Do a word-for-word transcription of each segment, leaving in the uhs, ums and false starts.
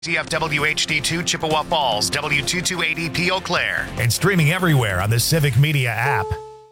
T F W H D two Chippewa Falls, W two two eight E P Eau Claire. And streaming everywhere on the Civic Media app.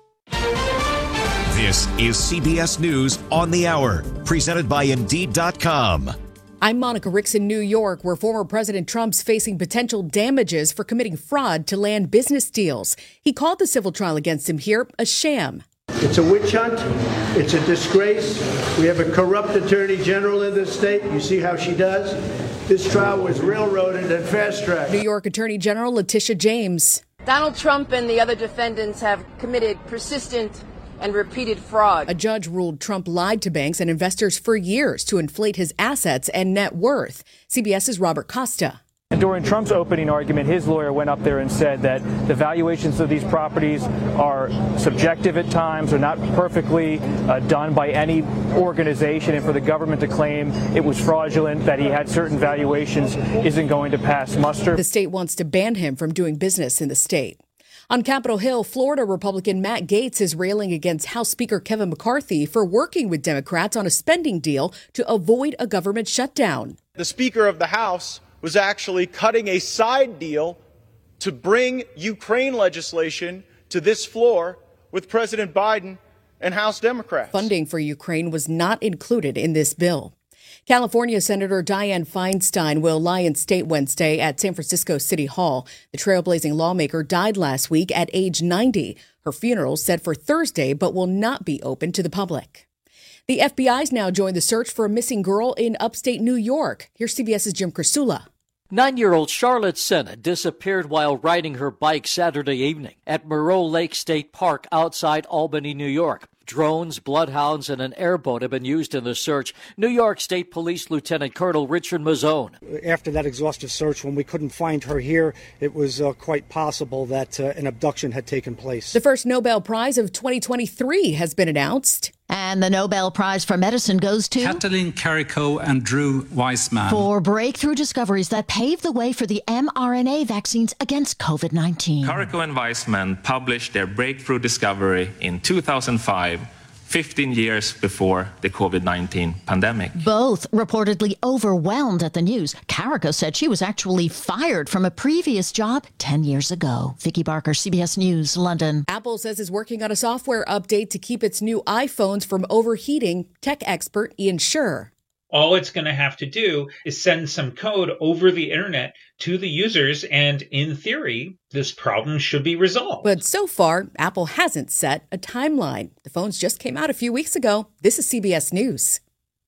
This is C B S News on the Hour, presented by Indeed dot com. I'm Monica Ricks in New York, where former President Trump's facing potential damages for committing fraud to land business deals. He called the civil trial against him here a sham. It's a witch hunt. It's a disgrace. We have a corrupt attorney general in this state. You see how she does? This trial was railroaded and fast-tracked. New York Attorney General Letitia James. Donald Trump and the other defendants have committed persistent and repeated fraud. A judge ruled Trump lied to banks and investors for years to inflate his assets and net worth. CBS's Robert Costa. And during Trump's opening argument, his lawyer went up there and said that the valuations of these properties are subjective at times, are not perfectly uh, done by any organization, and for the government to claim it was fraudulent, that he had certain valuations, isn't going to pass muster. The state wants to ban him from doing business in the state. On Capitol Hill, Florida Republican Matt Gaetz is railing against House Speaker Kevin McCarthy for working with Democrats on a spending deal to avoid a government shutdown. The Speaker of the House was actually cutting a side deal to bring Ukraine legislation to this floor with President Biden and House Democrats. Funding for Ukraine was not included in this bill. California Senator Dianne Feinstein will lie in state Wednesday at San Francisco City Hall. The trailblazing lawmaker died last week at age ninety. Her funeral is set for Thursday, but will not be open to the public. The F B I's now joined the search for a missing girl in upstate New York. Here's CBS's Jim Krasula. Nine-year-old Charlotte Senna disappeared while riding her bike Saturday evening at Moreau Lake State Park outside Albany, New York. Drones, bloodhounds, and an airboat have been used in the search. New York State Police Lieutenant Colonel Richard Mazzone. After that exhaustive search, when we couldn't find her here, it was uh, quite possible that uh, an abduction had taken place. The first Nobel Prize of twenty twenty-three has been announced. And the Nobel Prize for Medicine goes to Katalin Karikó and Drew Weissman for breakthrough discoveries that pave the way for the mRNA vaccines against COVID nineteen. Karikó and Weissman published their breakthrough discovery in two thousand five, fifteen years before the COVID nineteen pandemic. Both reportedly overwhelmed at the news. Karikó said she was actually fired from a previous job ten years ago. Vicky Barker, C B S News, London. Apple says it's working on a software update to keep its new iPhones from overheating. Tech expert Ian Scherr. All it's going to have to do is send some code over the internet to the users, and in theory, this problem should be resolved. But so far, Apple hasn't set a timeline. The phones just came out a few weeks ago. This is C B S News.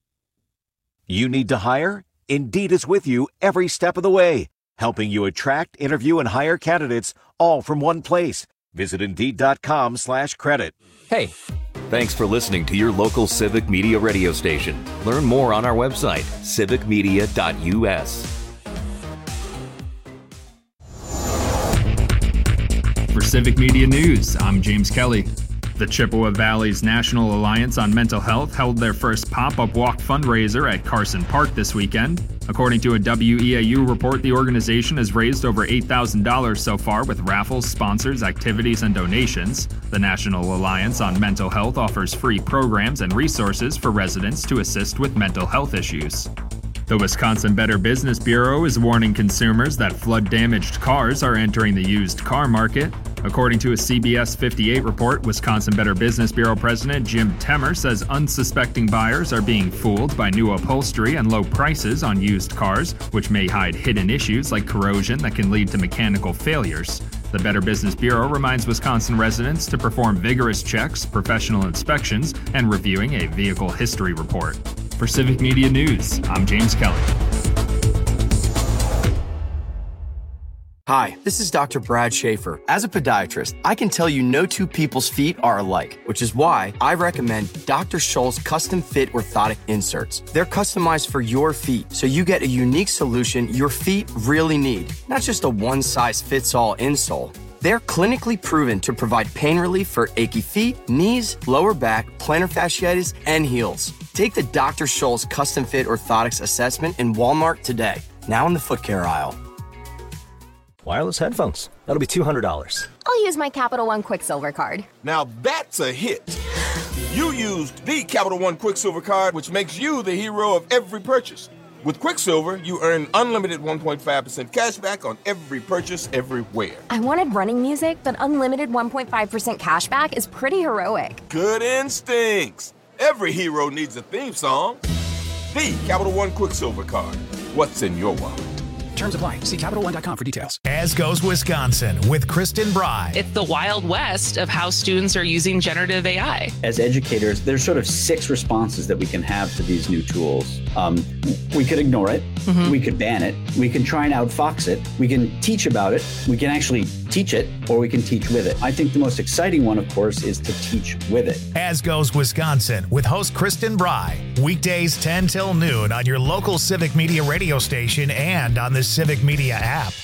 You need to hire? Indeed is with you every step of the way, helping you attract, interview, and hire candidates all from one place. Visit Indeed.com slash credit. Hey, thanks for listening to your local Civic Media radio station. Learn more on our website, civic media dot u s. For Civic Media News, I'm James Kelly. The Chippewa Valley's National Alliance on Mental Health held their first pop-up walk fundraiser at Carson Park this weekend. According to a W E A U report, the organization has raised over eight thousand dollars so far with raffles, sponsors, activities, and donations. The National Alliance on Mental Health offers free programs and resources for residents to assist with mental health issues. The Wisconsin Better Business Bureau is warning consumers that flood-damaged cars are entering the used car market. According to a C B S fifty-eight report, Wisconsin Better Business Bureau President Jim Temmer says unsuspecting buyers are being fooled by new upholstery and low prices on used cars, which may hide hidden issues like corrosion that can lead to mechanical failures. The Better Business Bureau reminds Wisconsin residents to perform vigorous checks, professional inspections, and reviewing a vehicle history report. For Civic Media News, I'm James Kelly. Hi, this is Doctor Brad Schaefer. As a podiatrist, I can tell you no two people's feet are alike, which is why I recommend Doctor Scholl's custom fit orthotic inserts. They're customized for your feet, so you get a unique solution your feet really need, not just a one-size-fits-all insole. They're clinically proven to provide pain relief for achy feet, knees, lower back, plantar fasciitis, and heels. Take the Doctor Scholl's custom fit orthotics assessment in Walmart today, now in the foot care aisle. Wireless headphones. That'll be two hundred dollars. I'll use my Capital One Quicksilver card. Now that's a hit. You used the Capital One Quicksilver card, which makes you the hero of every purchase. With Quicksilver, you earn unlimited one point five percent cash back on every purchase everywhere. I wanted running music, but unlimited one point five percent cash back is pretty heroic. Good instincts. Every hero needs a theme song. The Capital One Quicksilver card. What's in your wallet? Terms apply. See Capital One dot com for details. As goes Wisconsin with Kristen Bry. It's the Wild West of how students are using generative A I. As educators, there's sort of six responses that we can have to these new tools. Um, we could ignore it. Mm-hmm. We could ban it. We can try and outfox it. We can teach about it. We can actually teach it, or we can teach with it. I think the most exciting one, of course, is to teach with it. As goes Wisconsin with host Kristen Bry. Weekdays ten till noon on your local Civic Media radio station and on the Civic Media app.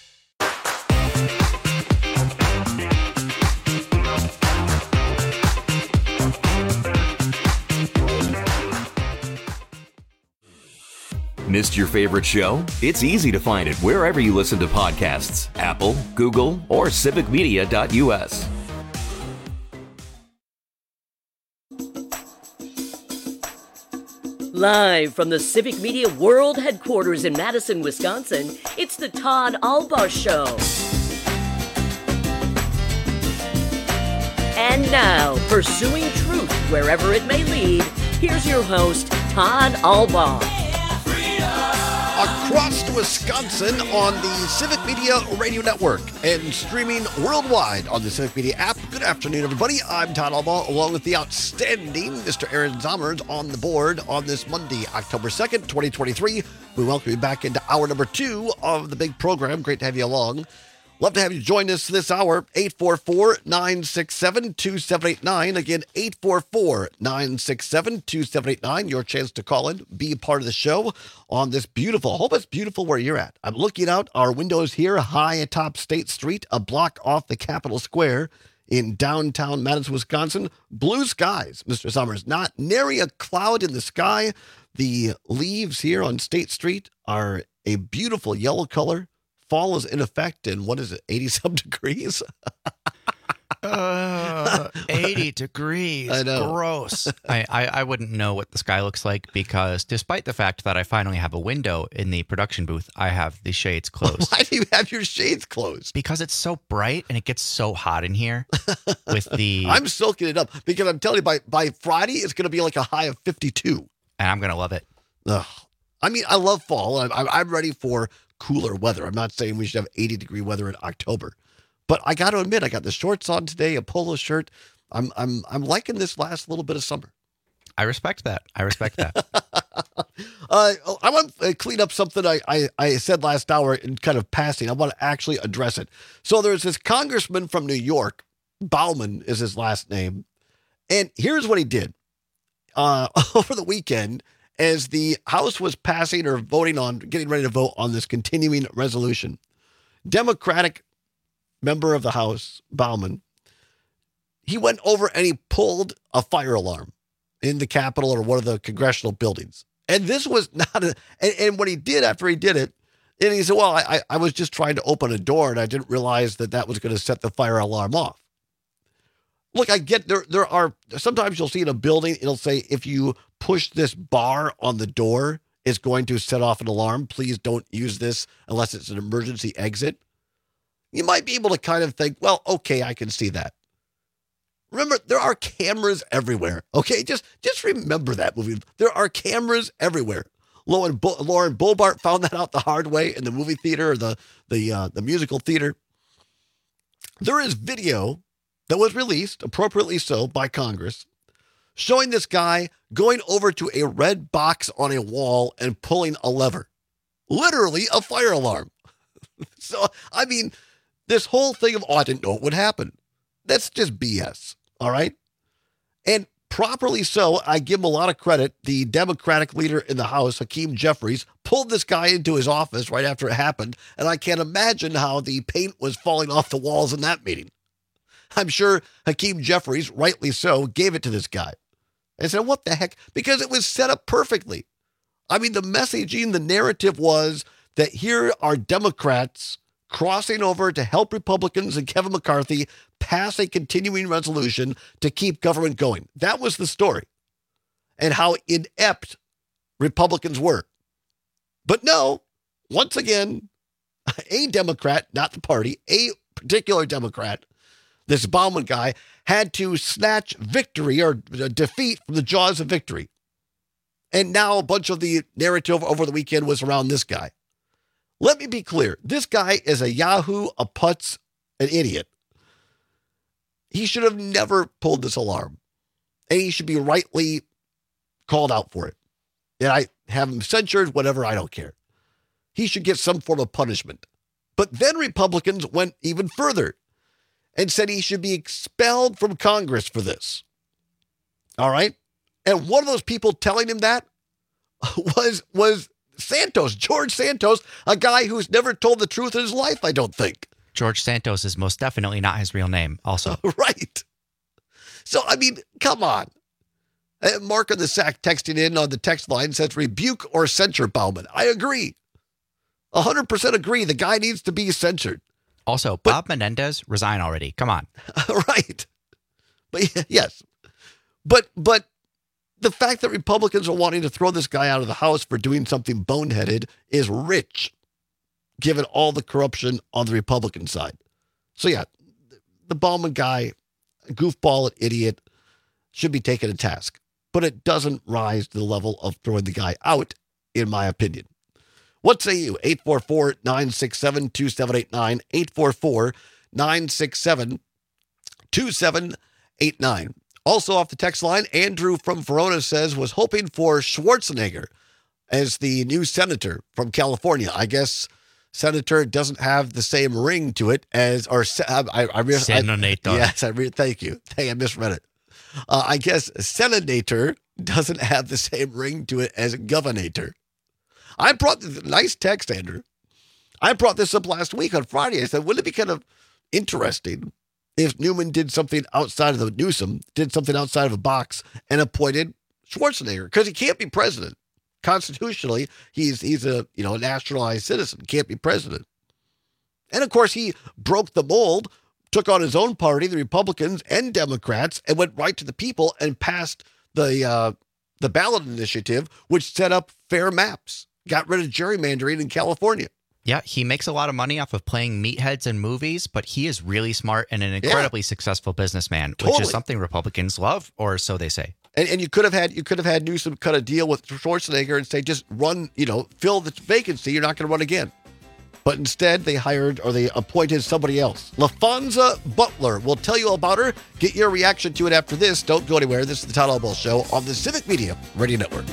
Missed your favorite show? It's easy to find it wherever you listen to podcasts. Apple, Google, or civic media dot u s. Live from the Civic Media World Headquarters in Madison, Wisconsin, it's the Todd Albaugh Show. And now, pursuing truth wherever it may lead, here's your host, Todd Albaugh. Across Wisconsin on the Civic Media Radio Network and streaming worldwide on the Civic Media app. Good afternoon, everybody. I'm Todd Albaugh, along with the outstanding Mister Aaron Zommers on the board on this Monday, October second, twenty twenty-three. We welcome you back into hour number two of the big program. Great to have you along. Love to have you join us this hour, eight four four, nine six seven, two seven eight nine. Again, eight four four, nine six seven, two seven eight nine. Your chance to call in, be a part of the show on this beautiful, I hope it's beautiful where you're at. I'm looking out our windows here high atop State Street, a block off the Capitol Square in downtown Madison, Wisconsin. Blue skies, Mister Summers, not nary a cloud in the sky. The leaves here on State Street are a beautiful yellow color. Fall is in effect in, what is it, eighty-some degrees? uh, eighty degrees. I know. Gross. I, I, I wouldn't know what the sky looks like because despite the fact that I finally have a window in the production booth, I have the shades closed. Why do you have your shades closed? Because it's so bright and it gets so hot in here with the... I'm soaking it up because I'm telling you, by, by Friday, it's going to be like a high of fifty-two. And I'm going to love it. Ugh. I mean, I love fall. I'm, I'm ready for cooler weather. I'm not saying we should have eighty degree weather in October, but I got to admit, I got the shorts on today, a polo shirt. I'm I'm I'm liking this last little bit of summer. I respect that. I respect that. uh, I want to clean up something I, I I said last hour in kind of passing. I want to actually address it. So there's this congressman from New York, Bauman is his last name, and here's what he did uh, over the weekend. As the House was passing or voting on, getting ready to vote on this continuing resolution, Democratic member of the House, Bauman, he went over and he pulled a fire alarm in the Capitol or one of the congressional buildings. And this was not a, and, and what he did after he did it, and he said, well, I, I was just trying to open a door and I didn't realize that that was going to set the fire alarm off. Look, I get there. There are sometimes you'll see in a building, it'll say, if you push this bar on the door, it's going to set off an alarm. Please don't use this unless it's an emergency exit. You might be able to kind of think, well, okay, I can see that. Remember, there are cameras everywhere. Okay, just just remember that movie. There are cameras everywhere. Lauren, Bo- Lauren Bobart found that out the hard way in the movie theater or the the uh, the musical theater. There is video that was released, appropriately so, by Congress, showing this guy going over to a red box on a wall and pulling a lever. Literally a fire alarm. So, I mean, this whole thing of, oh, I didn't know it would happen. That's just B S, all right? And properly so, I give him a lot of credit. The Democratic leader in the House, Hakeem Jeffries, pulled this guy into his office right after it happened, and I can't imagine how the paint was falling off the walls in that meeting. I'm sure Hakeem Jeffries, rightly so, gave it to this guy. And said, what the heck? Because it was set up perfectly. I mean, the messaging, the narrative was that here are Democrats crossing over to help Republicans and Kevin McCarthy pass a continuing resolution to keep government going. That was the story. And how inept Republicans were. But no, once again, a Democrat, not the party, a particular Democrat, this Baumann guy, had to snatch victory or defeat from the jaws of victory. And now a bunch of the narrative over the weekend was around this guy. Let me be clear. This guy is a yahoo, a putz, an idiot. He should have never pulled this alarm. And he should be rightly called out for it. And I have him censured, whatever, I don't care. He should get some form of punishment. But then Republicans went even further and said he should be expelled from Congress for this. All right? And one of those people telling him that was, was Santos, George Santos, a guy who's never told the truth in his life, I don't think. George Santos is most definitely not his real name, also. Right. So, I mean, come on. Mark on the Sack texting in on the text line says, rebuke or censure Baumann. I agree. one hundred percent agree. The guy needs to be censored. Also, but, Bob Menendez, resign already. Come on. Right. But yes. But, but the fact that Republicans are wanting to throw this guy out of the House for doing something boneheaded is rich, given all the corruption on the Republican side. So yeah, the Baumann guy, goofball and idiot, should be taken to task. But it doesn't rise to the level of throwing the guy out, in my opinion. What say you? eight four four, nine six seven, two seven eight nine, eight four four, nine six seven, two seven eight nine. Also off the text line, Andrew from Verona says, was hoping for Schwarzenegger as the new senator from California. I guess senator doesn't have the same ring to it as, or I, I, I, Senator. I yes, I re, thank you. Hey, I misread it. Uh, I guess senator doesn't have the same ring to it as governator. I brought this nice text, Andrew. I brought this up last week on Friday. I said, wouldn't it be kind of interesting if Newman did something outside of the Newsom, did something outside of a box and appointed Schwarzenegger? Because he can't be president. Constitutionally, he's he's a you know a nationalized citizen, can't be president. And of course, he broke the mold, took on his own party, the Republicans and Democrats, and went right to the people and passed the uh, the ballot initiative, which set up fair maps, got rid of gerrymandering in California. Yeah, he makes a lot of money off of playing meatheads in movies, but he is really smart and an incredibly yeah. successful businessman, totally. Which is something Republicans love, or so they say. And, and you could have had you could have had Newsom cut a deal with Schwarzenegger and say, just run, you know, fill the vacancy. You're not going to run again. But instead, they hired or they appointed somebody else. LaFonza Butler. We'll tell you about her. Get your reaction to it after this. Don't go anywhere. This is the Todd Albaugh Show on the Civic Media Radio Network.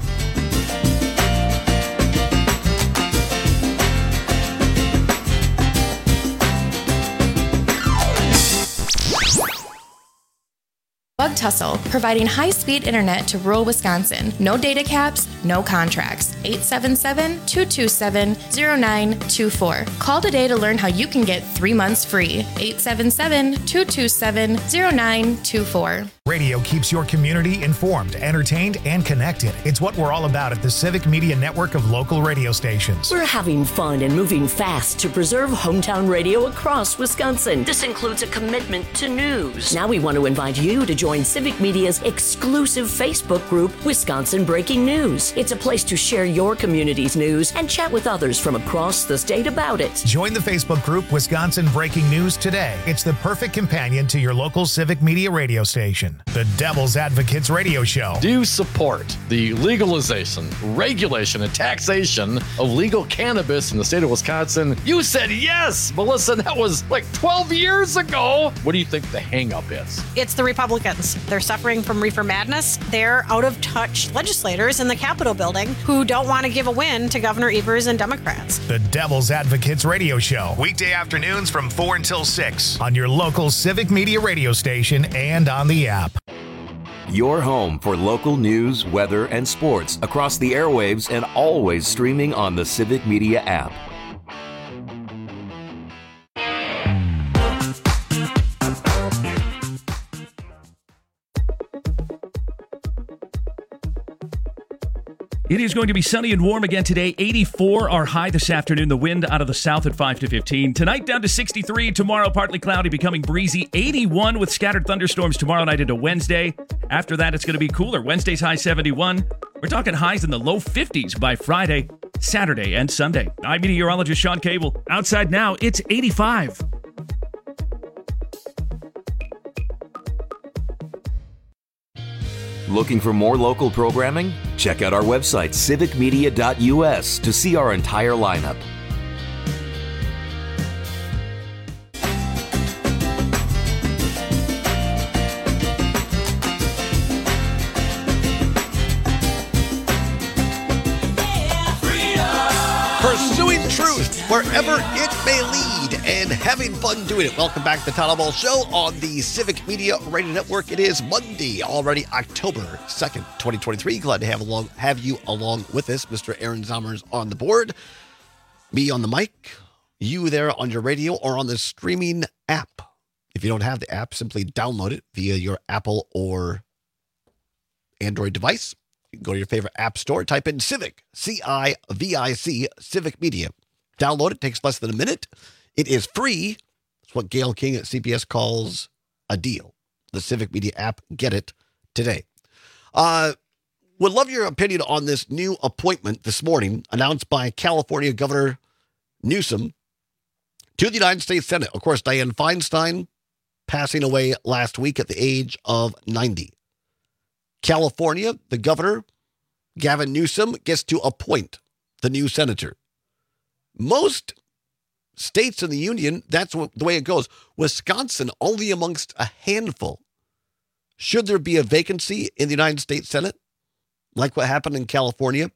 Bug Tussle, providing high-speed internet to rural Wisconsin. No data caps, no contracts. eight seven seven, two two seven, zero nine two four. Call today to learn how you can get three months free. eight seven seven, two two seven, zero nine two four. Radio keeps your community informed, entertained, and connected. It's what we're all about at the Civic Media Network of local radio stations. We're having fun and moving fast to preserve hometown radio across Wisconsin. This includes a commitment to news. Now we want to invite you to join Civic Media's exclusive Facebook group, Wisconsin Breaking News. It's a place to share your community's news and chat with others from across the state about it. Join the Facebook group Wisconsin Breaking News today. It's the perfect companion to your local Civic Media radio station. The Devil's Advocates Radio Show. Do you support the legalization, regulation, and taxation of legal cannabis in the state of Wisconsin? You said yes, Melissa. That was like twelve years ago. What do you think the hang-up is? It's the Republicans. They're suffering from reefer madness. They're out-of-touch legislators in the Capitol building who don't want to give a win to Governor Evers and Democrats. The Devil's Advocates Radio Show. Weekday afternoons from four until six on your local Civic Media radio station and on the app. Your home for local news, weather, and sports across the airwaves and always streaming on the Civic Media app. It is going to be sunny and warm again today. eighty-four our high this afternoon. The wind out of the south at five to fifteen. Tonight down to sixty-three. Tomorrow partly cloudy, becoming breezy. eighty-one with scattered thunderstorms tomorrow night into Wednesday. After that, it's going to be cooler. Wednesday's high seventy-one. We're talking highs in the low fifties by Friday. Saturday and Sunday. I'm meteorologist Sean Cable. Outside now, it's eighty-five. Looking for more local programming? Check out our website, civic media dot u s, to see our entire lineup. Pursuing truth wherever it may lead and having fun doing it. Welcome back to the Todd Ball Show on the Civic Media Radio Network. It is Monday, already October second, twenty twenty-three. Glad to have along have you along with us. Mister Aaron Zommers on the board, me on the mic, you there on your radio or on the streaming app. If you don't have the app, simply download it via your Apple or Android device. You can go to your favorite app store, type in Civic, C I V I C, Civic Media. Download it. Takes less than a minute. It is free. It's what Gail King at C B S calls a deal. The Civic Media app. Get it today. Uh, would love your opinion on this new appointment this morning announced by California Governor Newsom to the United States Senate. Of course, Dianne Feinstein passing away last week at the age of ninety. California, the governor, Gavin Newsom, gets to appoint the new senator. Most states in the union, that's what, the way it goes. Wisconsin, only amongst a handful. Should there be a vacancy in the United States Senate, like what happened in California,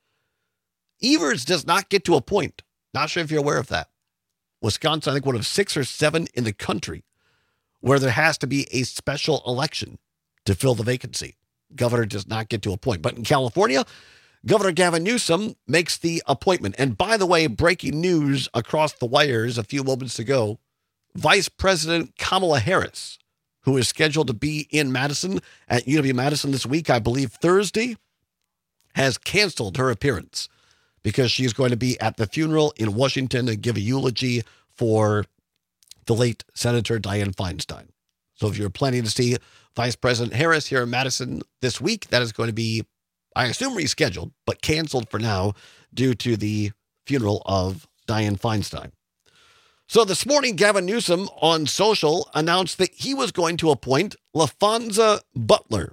Evers does not get to appoint. Not sure if you're aware of that. Wisconsin, I think one of six or seven in the country where there has to be a special election to fill the vacancy. Governor does not get to appoint. But in California, Governor Gavin Newsom makes the appointment. And by the way, breaking news across the wires a few moments ago, Vice President Kamala Harris, who is scheduled to be in Madison at U W-Madison this week, I believe Thursday, has canceled her appearance because she's going to be at the funeral in Washington and give a eulogy for the late Senator Dianne Feinstein. So if you're planning to see Vice President Harris here in Madison this week, that is going to be, I assume, rescheduled, but canceled for now due to the funeral of Dianne Feinstein. So this morning, Gavin Newsom on social announced that he was going to appoint LaFonza Butler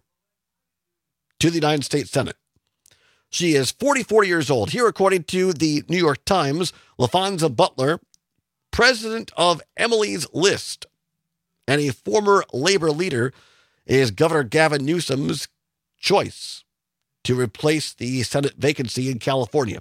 to the United States Senate. She is forty-four years old. Here, according to the New York Times, LaFonza Butler, president of Emily's List and a former labor leader, is Governor Gavin Newsom's choice to replace the Senate vacancy in California.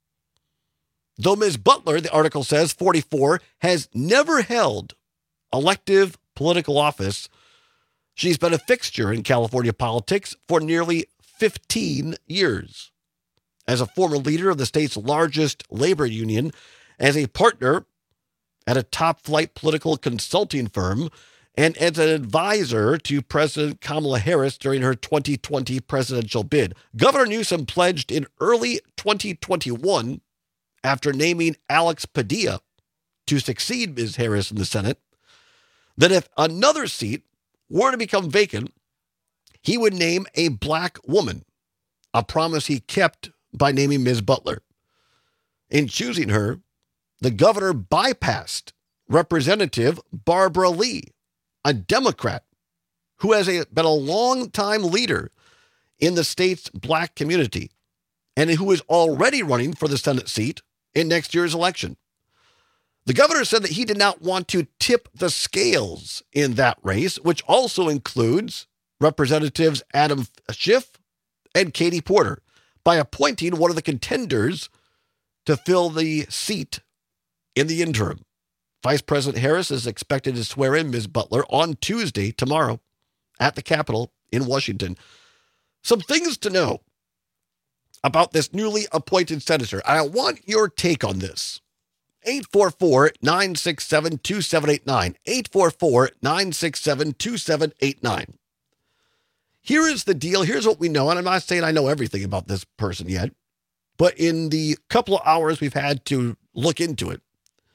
Though Miz Butler, the article says, forty-four, has never held elective political office, she's been a fixture in California politics for nearly fifteen years. As a former leader of the state's largest labor union, as a partner at a top-flight political consulting firm, and as an advisor to President Kamala Harris during her twenty twenty presidential bid. Governor Newsom pledged in early twenty twenty-one, after naming Alex Padilla to succeed Miz Harris in the Senate, that if another seat were to become vacant, he would name a black woman, a promise he kept by naming Miz Butler. In choosing her, the governor bypassed Representative Barbara Lee, a Democrat who has a, been a long-time leader in the state's black community and who is already running for the Senate seat in next year's election. The governor said that he did not want to tip the scales in that race, which also includes Representatives Adam Schiff and Katie Porter, by appointing one of the contenders to fill the seat in the interim. Vice President Harris is expected to swear in Miz Butler on Tuesday, tomorrow, at the Capitol in Washington. Some things to know about this newly appointed senator. I want your take on this. eight four four, nine six seven, two seven eight nine. eight four four, nine six seven, two seven eight nine. Here is the deal. Here's what we know. And I'm not saying I know everything about this person yet, but in the couple of hours we've had to look into it,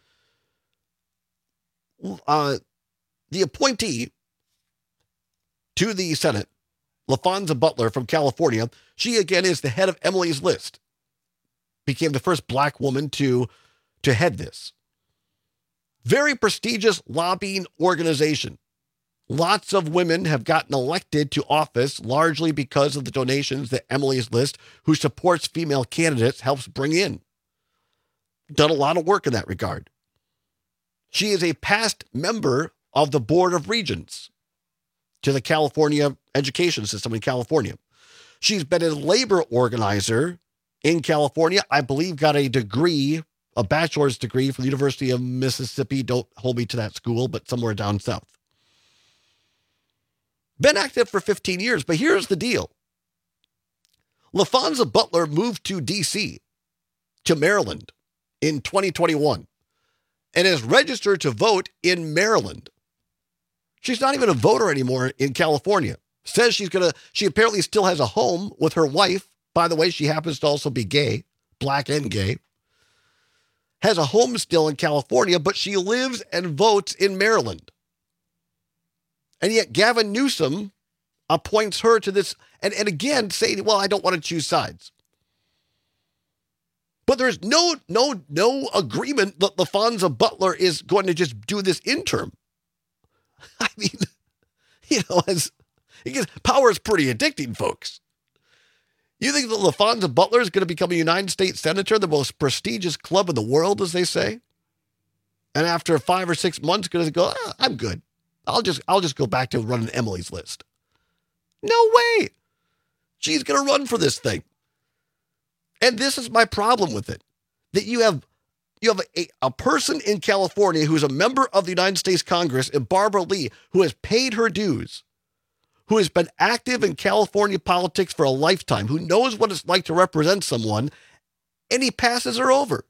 uh, the appointee to the Senate, LaFonza Butler from California, she again is the head of Emily's List. became the first black woman to, to head this. Very prestigious lobbying organization. Lots of women have gotten elected to office largely because of the donations that Emily's List, who supports female candidates, helps bring in. Done a lot of work in that regard. She is a past member of the Board of Regents to the California education system in California. She's been a labor organizer in California. I believe got a degree, a bachelor's degree from the University of Mississippi. Don't hold me to that school, but somewhere down south. Been active for fifteen years, but here's the deal. LaFonza Butler moved to D C, to Maryland, in twenty twenty-one, and is registered to vote in Maryland. She's not even a voter anymore in California. Says she's going to, she apparently still has a home with her wife. By the way, she happens to also be gay, black and gay. Has a home still in California, but she lives and votes in Maryland. And yet Gavin Newsom appoints her to this, and, and again saying, well, I don't want to choose sides. But there's no no no agreement that LaFonza Butler is going to just do this interim. I mean, you know, as because power is pretty addicting, folks. You think that LaFonza Butler is going to become a United States Senator, the most prestigious club in the world, as they say? And after five or six months, going to go, ah, I'm good. I'll just I'll just go back to running Emily's List. No way. She's going to run for this thing. And this is my problem with it. That you have you have a, a person in California who's a member of the United States Congress, and Barbara Lee, who has paid her dues, who has been active in California politics for a lifetime, who knows what it's like to represent someone, and he passes her over.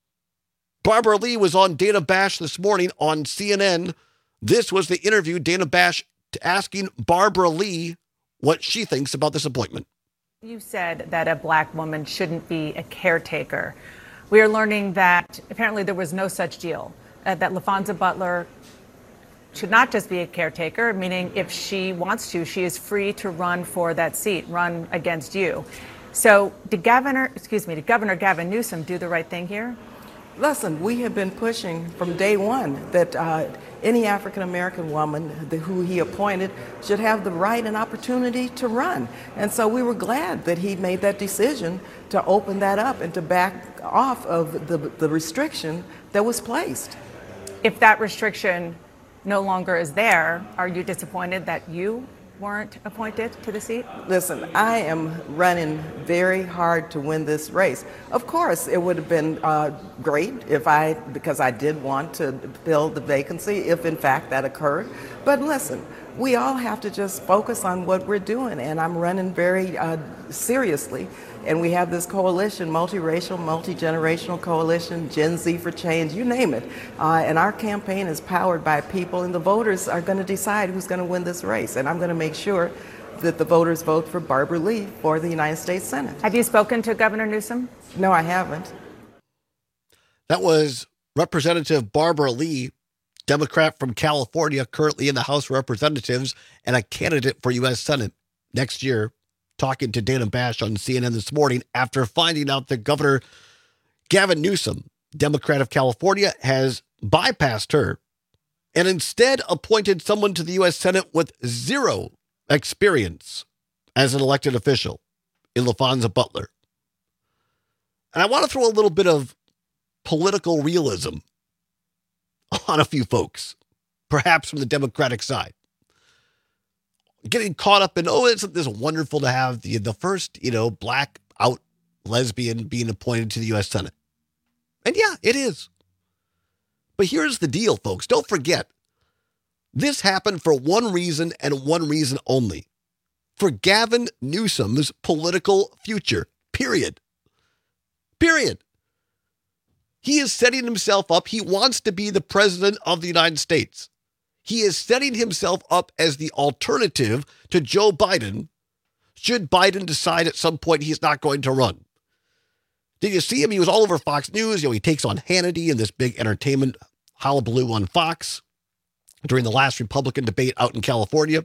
Barbara Lee was on Dana Bash this morning on C N N. This was the interview, Dana Bash asking Barbara Lee what she thinks about this appointment. You said that a black woman shouldn't be a caretaker. We are learning that apparently there was no such deal, uh, that LaFonza Butler should not just be a caretaker, meaning if she wants to, she is free to run for that seat, run against you. So did Governor, excuse me, did Governor Gavin Newsom do the right thing here? Listen, we have been pushing from day one that uh, any African-American woman who he appointed should have the right and opportunity to run. And so we were glad that he made that decision to open that up and to back off of the, the restriction that was placed. If that restriction no longer is there, are you disappointed that you weren't appointed to the seat? Listen, I am running very hard to win this race. Of course, it would have been uh, great if I, because I did want to fill the vacancy, if in fact that occurred. But listen, we all have to just focus on what we're doing, and I'm running very uh, seriously. And we have this coalition, multiracial, multi-generational coalition, Gen Z for Change, you name it. Uh, and our campaign is powered by people, and the voters are going to decide who's going to win this race. And I'm going to make sure that the voters vote for Barbara Lee for the United States Senate. Have you spoken to Governor Newsom? No, I haven't. That was Representative Barbara Lee, Democrat from California, currently in the House of Representatives and a candidate for U S Senate next year, talking to Dana Bash on C N N this morning after finding out that Governor Gavin Newsom, Democrat of California, has bypassed her and instead appointed someone to the U S Senate with zero experience as an elected official in LaFonza Butler. And I want to throw a little bit of political realism on a few folks, perhaps from the Democratic side. Getting caught up in, oh, isn't this wonderful to have the, the first, you know, black out lesbian being appointed to the U S Senate? And yeah, it is. But here's the deal, folks. Don't forget, this happened for one reason and one reason only. For Gavin Newsom's political future, period. Period. He is setting himself up. He wants to be the president of the United States. He is setting himself up as the alternative to Joe Biden, should Biden decide at some point he's not going to run. Did you see him? He was all over Fox News. You know, he takes on Hannity in this big entertainment hullabaloo on Fox during the last Republican debate out in California.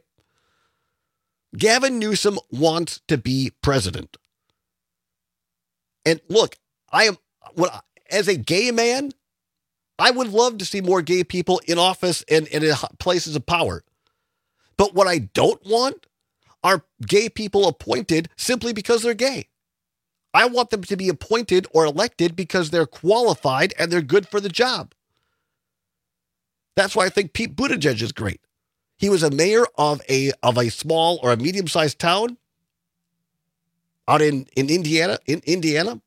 Gavin Newsom wants to be president. And look, I am, when, as a gay man, I would love to see more gay people in office and, and in places of power. But what I don't want are gay people appointed simply because they're gay. I want them to be appointed or elected because they're qualified and they're good for the job. That's why I think Pete Buttigieg is great. He was a mayor of a of a small or a medium-sized town out in, in Indiana, in Indiana.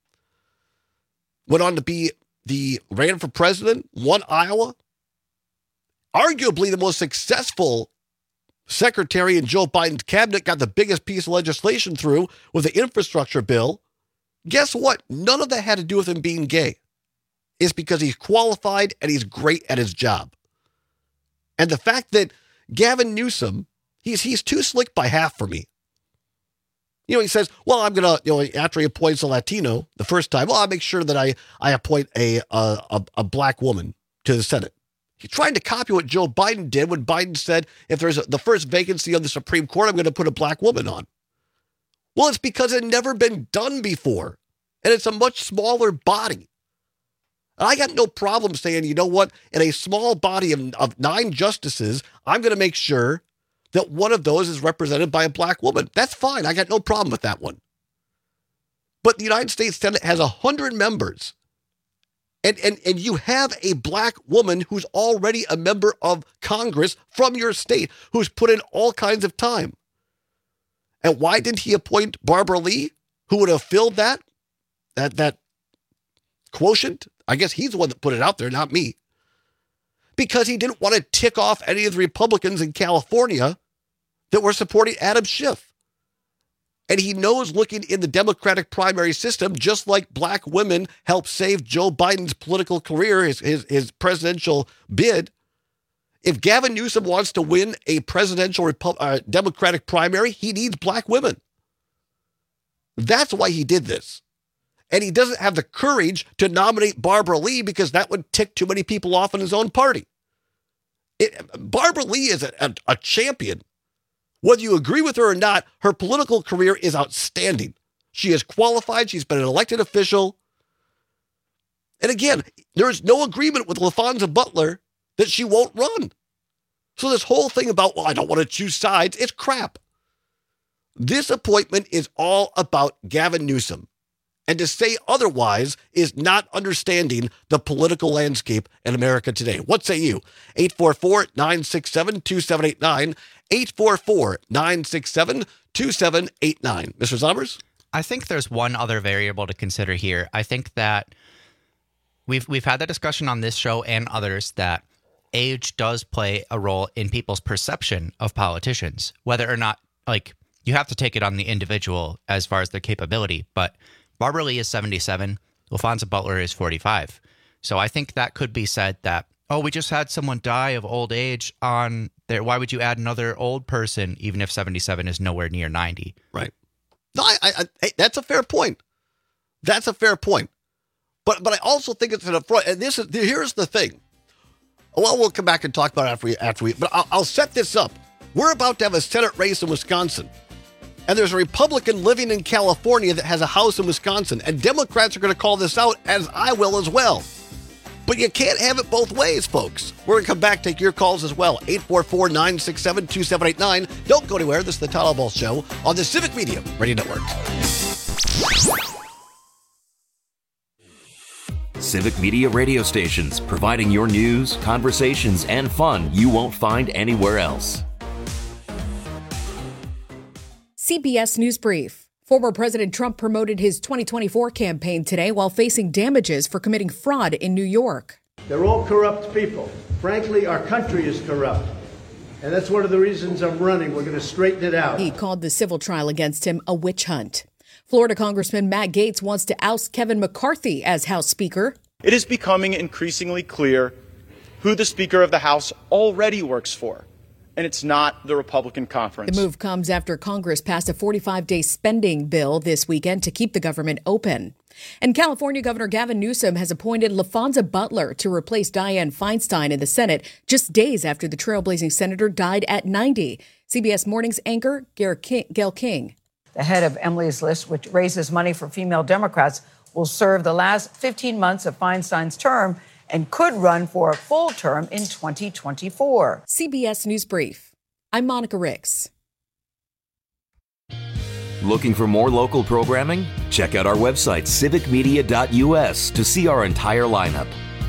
Went on to be the ran for president, won Iowa. Arguably the most successful secretary in Joe Biden's cabinet, got the biggest piece of legislation through with the infrastructure bill. Guess what? None of that had to do with him being gay. It's because he's qualified and he's great at his job. And the fact that Gavin Newsom, he's he's too slick by half for me. You know, he says, well, I'm going to, you know, after he appoints a Latino the first time, well, I'll make sure that I, I appoint a, a, a, a black woman to the Senate. He's trying to copy what Joe Biden did when Biden said, if there's a, the first vacancy on the Supreme Court, I'm going to put a black woman on. Well, it's because it had never been done before. And it's a much smaller body. And I got no problem saying, you know what, in a small body of, of nine justices, I'm going to make sure that one of those is represented by a black woman. That's fine. I got no problem with that one. But the United States Senate has one hundred members. And, and, and you have a black woman who's already a member of Congress from your state, who's put in all kinds of time. And why didn't he appoint Barbara Lee, who would have filled that, that, that quotient? I guess he's the one that put it out there, not me. Because he didn't want to tick off any of the Republicans in California that were supporting Adam Schiff. And he knows, looking in the Democratic primary system, just like black women helped save Joe Biden's political career, his, his, his presidential bid, if Gavin Newsom wants to win a presidential Repu- uh, Democratic primary, he needs black women. That's why he did this. And he doesn't have the courage to nominate Barbara Lee because that would tick too many people off in his own party. It, Barbara Lee is a, a, a champion. Whether you agree with her or not, her political career is outstanding. She is qualified. She's been an elected official. And again, there is no agreement with LaFonza Butler that she won't run. So this whole thing about, well, I don't want to choose sides, it's crap. This appointment is all about Gavin Newsom. And to say otherwise is not understanding the political landscape in America today. What say you? eight four four, nine six seven, two seven eight nine. eight four four, nine six seven, two seven eight nine. Mister Sommers? I think there's one other variable to consider here. I think that we've we've had the discussion on this show and others that age does play a role in people's perception of politicians, whether or not, like, you have to take it on the individual as far as their capability, but Barbara Lee is seventy-seven. LaFonza Butler is forty-five. So I think that could be said that, oh, we just had someone die of old age on there. Why would you add another old person, even if seventy-seven is nowhere near ninety? Right. No, I, I, I, that's a fair point. That's a fair point. But but I also think it's an affront. And this is here's the thing. Well, we'll come back and talk about it after we after we. But I'll, I'll set this up. We're about to have a Senate race in Wisconsin. And there's a Republican living in California that has a house in Wisconsin. And Democrats are going to call this out, as I will as well. But you can't have it both ways, folks. We're going to come back, take your calls as well. eight four four, nine six seven, two seven eight nine. Don't go anywhere. This is the Tyler Ball Show on the Civic Media Radio Network. Civic Media radio stations, providing your news, conversations, and fun you won't find anywhere else. C B S News Brief. Former President Trump promoted his twenty twenty-four campaign today while facing damages for committing fraud in New York. They're all corrupt people. Frankly, our country is corrupt. And that's one of the reasons I'm running. We're going to straighten it out. He called the civil trial against him a witch hunt. Florida Congressman Matt Gaetz wants to oust Kevin McCarthy as House Speaker. It is becoming increasingly clear who the Speaker of the House already works for. And it's not the Republican conference. The move comes after Congress passed a forty-five day spending bill this weekend to keep the government open. And California Governor Gavin Newsom has appointed LaFonza Butler to replace Dianne Feinstein in the Senate just days after the trailblazing senator died at ninety. C B S Mornings anchor Gail King. The head of Emily's List, which raises money for female Democrats, will serve the last fifteen months of Feinstein's term and could run for a full term in twenty twenty-four. C B S News Brief. I'm Monica Ricks. Looking for more local programming? Check out our website, civic media dot U S, to see our entire lineup.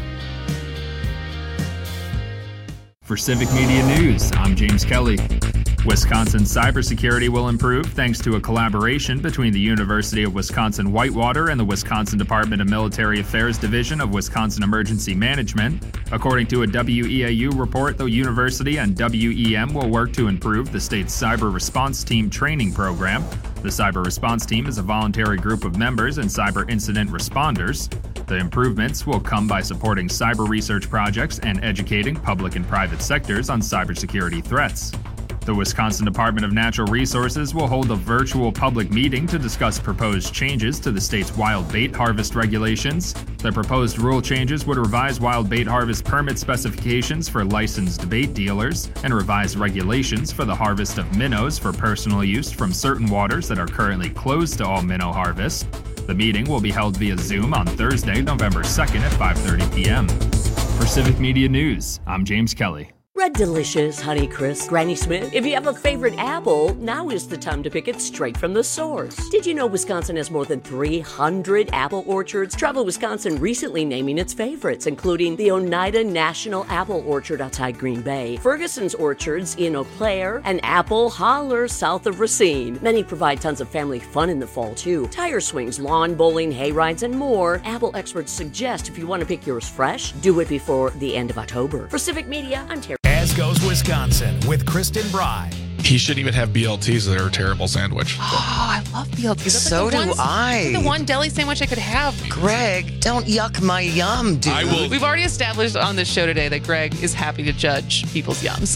For Civic Media News, I'm James Kelly. Wisconsin's cybersecurity will improve thanks to a collaboration between the University of Wisconsin-Whitewater and the Wisconsin Department of Military Affairs Division of Wisconsin Emergency Management. According to a W E A U report, the university and W E M will work to improve the state's cyber response team training program. The cyber response team is a voluntary group of members and cyber incident responders. The improvements will come by supporting cyber research projects and educating public and private sectors on cybersecurity threats. The Wisconsin Department of Natural Resources will hold a virtual public meeting to discuss proposed changes to the state's wild bait harvest regulations. The proposed rule changes would revise wild bait harvest permit specifications for licensed bait dealers and revise regulations for the harvest of minnows for personal use from certain waters that are currently closed to all minnow harvest. The meeting will be held via Zoom on Thursday, November second at five thirty p.m. For Civic Media News, I'm James Kelly. Red Delicious, Honeycrisp, Granny Smith. If you have a favorite apple, now is the time to pick it straight from the source. Did you know Wisconsin has more than three hundred apple orchards? Travel Wisconsin recently naming its favorites, including the Oneida National Apple Orchard outside Green Bay, Ferguson's Orchards in Eau Claire, and Apple Holler south of Racine. Many provide tons of family fun in the fall, too. Tire swings, lawn bowling, hay rides, and more. Apple experts suggest if you want to pick yours fresh, do it before the end of October. For Civic Media, I'm Terry. As goes Wisconsin with Kristen Bry. He shouldn't even have B L Ts. They're a terrible sandwich. Oh, I love B L Ts. That's So like the do one, I. The one deli sandwich I could have. Greg, don't yuck my yum, dude. I will. We've already established on this show today that Greg is happy to judge people's yums.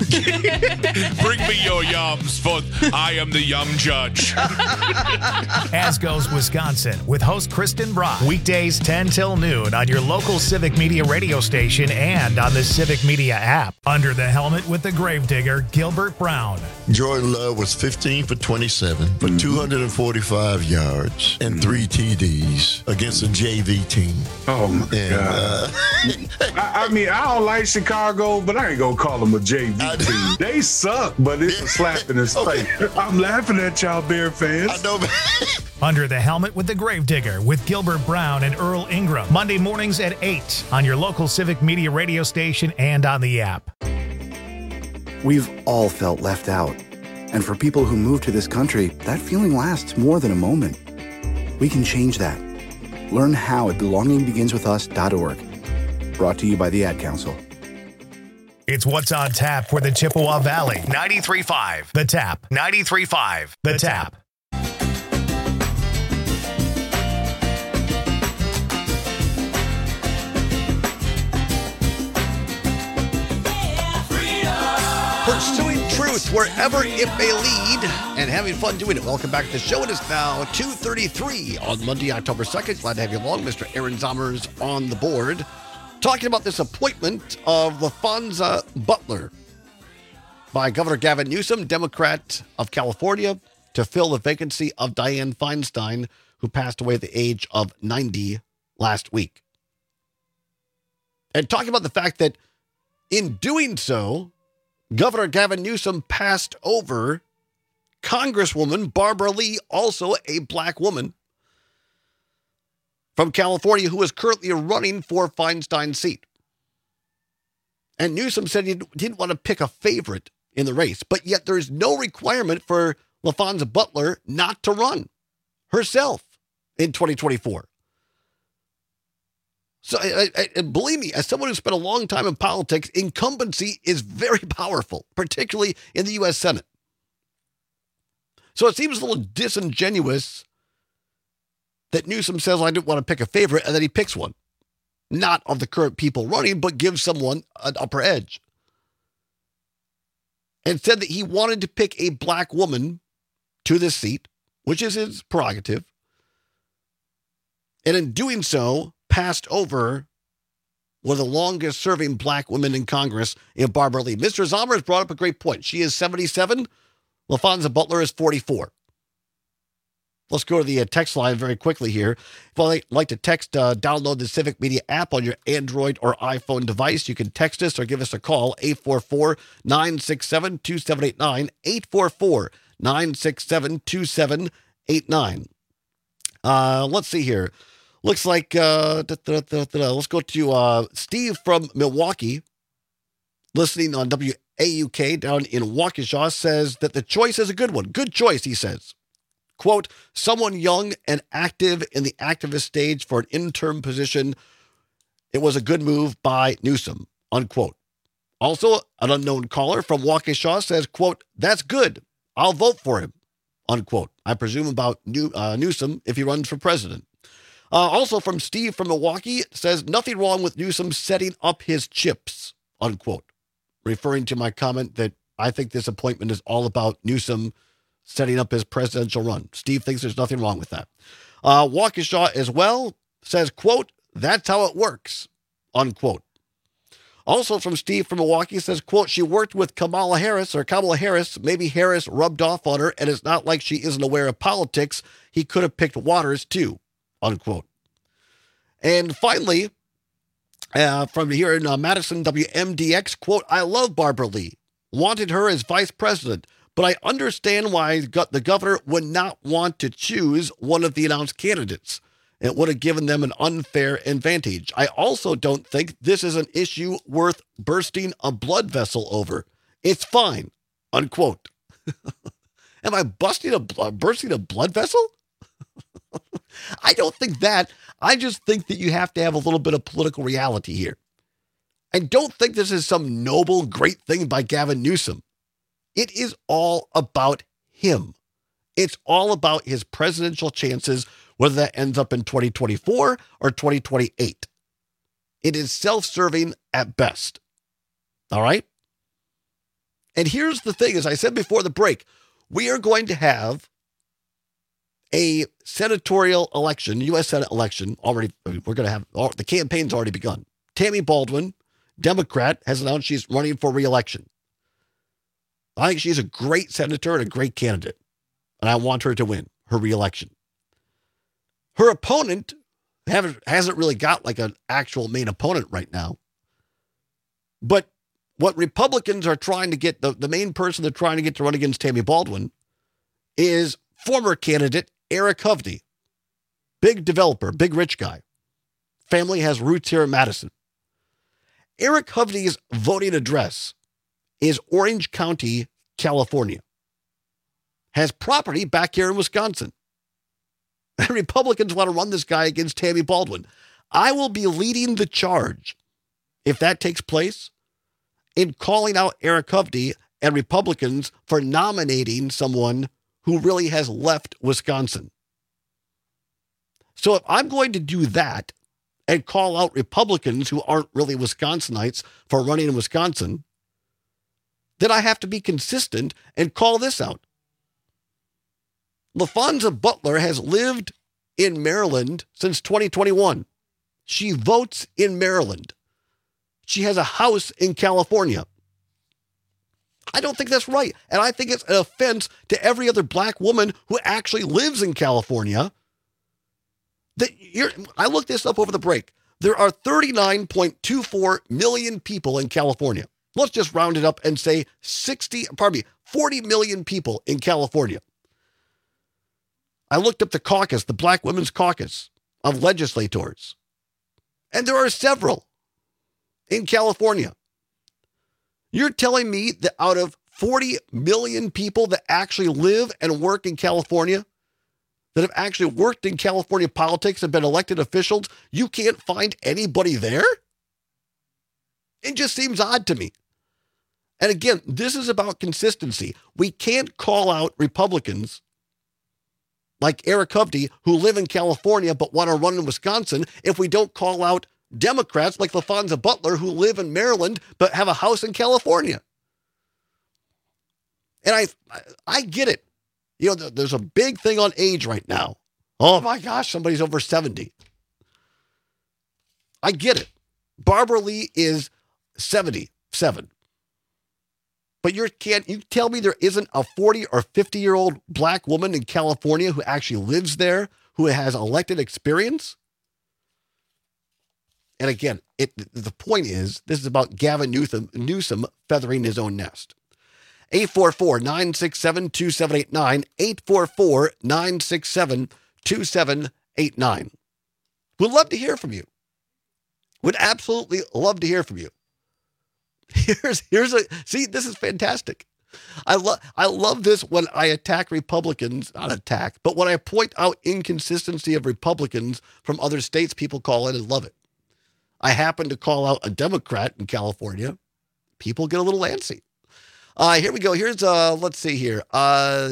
Bring me your yums, for I am the yum judge. As goes Wisconsin with host Kristen Bry. Weekdays ten till noon on your local Civic Media radio station and on the Civic Media app. Under the helmet with the gravedigger, Gilbert Brown. Jordan Love was fifteen for twenty-seven for Mm-hmm. two hundred forty-five yards and three T Ds against a J V team. Oh, my And, God. uh, I, I mean, I don't like Chicago, but I ain't going to call them a J V team. They suck, but it's a slap in his face. I'm laughing at y'all Bear fans. I know, man. Under the helmet with the gravedigger with Gilbert Brown and Earl Ingram. Monday mornings at eight on your local Civic Media radio station and on the app. We've all felt left out. And for people who move to this country, that feeling lasts more than a moment. We can change that. Learn how at belonging begins with us dot org. Brought to you by the Ad Council. It's what's on tap for the Chippewa Valley. ninety-three point five The Tap. ninety-three point five The Tap. Pursuing truth wherever it may lead and having fun doing it. Welcome back to the show. It is now two thirty-three on Monday, October second. Glad to have you along. Mister Aaron Zommers on the board. Talking about this appointment of LaFonza Butler by Governor Gavin Newsom, Democrat of California, to fill the vacancy of Dianne Feinstein, who passed away at the age of ninety last week. And talking about the fact that in doing so, Governor Gavin Newsom passed over Congresswoman Barbara Lee, also a black woman from California, who is currently running for Feinstein's seat. And Newsom said he didn't want to pick a favorite in the race, but yet there's no requirement for LaFonza Butler not to run herself in twenty twenty-four. So I, I, believe me, as someone who spent a long time in politics, incumbency is very powerful, particularly in the U S Senate. So it seems a little disingenuous that Newsom says, well, I didn't want to pick a favorite, and then he picks one. Not of the current people running, but gives someone an upper edge. And said that he wanted to pick a black woman to this seat, which is his prerogative. And in doing so, passed over one of the longest serving black women in Congress in Barbara Lee. Mister Zommers brought up a great point. She is seventy-seven. LaFonza Butler is forty-four. Let's go to the uh, text line very quickly here. If you'd like to text, uh, download the Civic Media app on your Android or iPhone device. You can text us or give us a call, eight four four, nine six seven, two seven eight nine, eight four four, nine six seven, two seven eight nine. Uh, let's see here. Looks like, uh, da, da, da, da, da. let's go to uh, Steve from Milwaukee, listening on W A U K down in Waukesha, says that the choice is a good one. Good choice, he says. Quote, someone young and active in the activist stage for an interim position. It was a good move by Newsom, unquote. Also, an unknown caller from Waukesha says, quote, that's good. I'll vote for him, unquote. I presume about New, uh, Newsom if he runs for president. Uh, also from Steve from Milwaukee says, nothing wrong with Newsom setting up his chips, unquote. Referring to my comment that I think this appointment is all about Newsom setting up his presidential run. Steve thinks there's nothing wrong with that. Uh, Waukesha as well says, quote, that's how it works, unquote. Also from Steve from Milwaukee says, quote, she worked with Kamala Harris or Kamala Harris. Maybe Harris rubbed off on her and it's not like she isn't aware of politics. He could have picked Waters too, unquote. And finally, uh, from here in uh, Madison, W M D X, quote, I love Barbara Lee. Wanted her as vice president. But I understand why the governor would not want to choose one of the announced candidates. It would have given them an unfair advantage. I also don't think this is an issue worth bursting a blood vessel over. It's fine, unquote. Am I busting a uh, bursting a blood vessel? I don't think that. I just think that you have to have a little bit of political reality here. I don't think this is some noble, great thing by Gavin Newsom. It is all about him. It's all about his presidential chances, whether that ends up in twenty twenty-four or twenty twenty-eight. It is self-serving at best. All right? And here's the thing, as I said before the break, we are going to have a senatorial election, U S Senate election, already, we're going to have, the campaign's already begun. Tammy Baldwin, Democrat, has announced she's running for re-election. I think she's a great senator and a great candidate, and I want her to win her reelection. Her opponent haven't, hasn't really got like an actual main opponent right now. But what Republicans are trying to get, the, the main person they're trying to get to run against Tammy Baldwin is former candidate Eric Hovde. Big developer, big rich guy. Family has roots here in Madison. Eric Hovde's voting address is Orange County, California. Has property back here in Wisconsin. And Republicans want to run this guy against Tammy Baldwin. I will be leading the charge, if that takes place, in calling out Eric Hovde and Republicans for nominating someone who really has left Wisconsin. So if I'm going to do that and call out Republicans who aren't really Wisconsinites for running in Wisconsin, then I have to be consistent and call this out. LaFonza Butler has lived in Maryland since twenty twenty-one. She votes in Maryland. She has a house in California. I don't think that's right. And I think it's an offense to every other black woman who actually lives in California. That you're, I looked this up over the break. There are thirty-nine point two four million people in California. Let's just round it up and say sixty, pardon me, forty million people in California. I looked up the caucus, the Black Women's Caucus of legislators, and there are several in California. You're telling me that out of forty million people that actually live and work in California, that have actually worked in California politics and been elected officials, you can't find anybody there? It just seems odd to me. And again, this is about consistency. We can't call out Republicans like Eric Hovde who live in California but want to run in Wisconsin if we don't call out Democrats like LaFonza Butler who live in Maryland but have a house in California. And I, I get it. You know, there's a big thing on age right now. Oh my gosh, somebody's over seventy. I get it. Barbara Lee is seventy-seven. But you can't you tell me there isn't a forty or fifty year old black woman in California who actually lives there, who has elected experience? And again, it the point is, this is about Gavin Newsom, Newsom feathering his own nest. eight four four, nine six seven, two seven eight nine, eight four four, nine six seven, two seven eight nine. We'd love to hear from you. Would absolutely love to hear from you. Here's here's a see, this is fantastic. I love I love this when I attack Republicans, not attack, but when I point out inconsistency of Republicans from other states, people call in and love it. I happen to call out a Democrat in California. People get a little antsy. Uh, here we go. Here's uh let's see here. Uh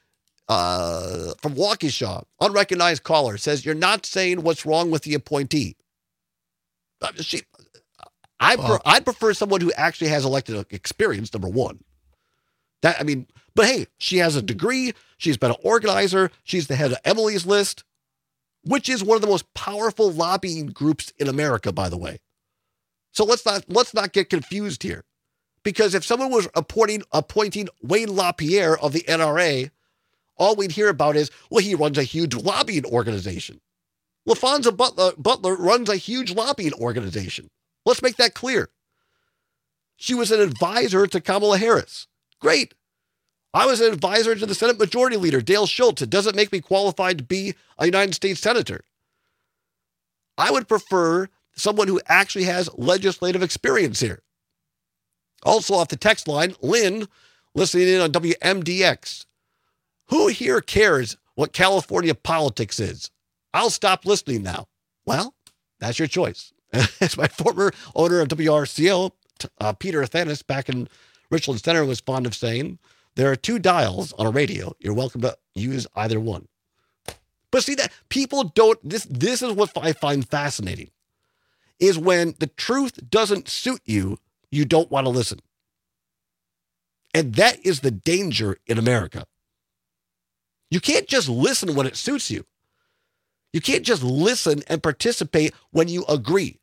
uh from Waukesha, unrecognized caller says, you're not saying what's wrong with the appointee. Uh, she I pre- I'd prefer someone who actually has elected experience, number one. That I mean, but hey, she has a degree. She's been an organizer. She's the head of Emily's List, which is one of the most powerful lobbying groups in America, by the way. So let's not let's not get confused here. Because if someone was appointing appointing Wayne LaPierre of the N R A, all we'd hear about is, well, he runs a huge lobbying organization. LaFonza Butler, Butler runs a huge lobbying organization. Let's make that clear. She was an advisor to Kamala Harris. Great. I was an advisor to the Senate Majority Leader, Dale Schultz. It doesn't make me qualified to be a United States Senator. I would prefer someone who actually has legislative experience here. Also off the text line, Lynn, listening in on W M D X. Who here cares what California politics is? I'll stop listening now. Well, that's your choice. As my former owner of W R C O, uh, Peter Athanas, back in Richland Center, was fond of saying, there are two dials on a radio. You're welcome to use either one. But see that people don't, this, this is what I find fascinating, is when the truth doesn't suit you, you don't want to listen. And that is the danger in America. You can't just listen when it suits you. You can't just listen and participate when you agree.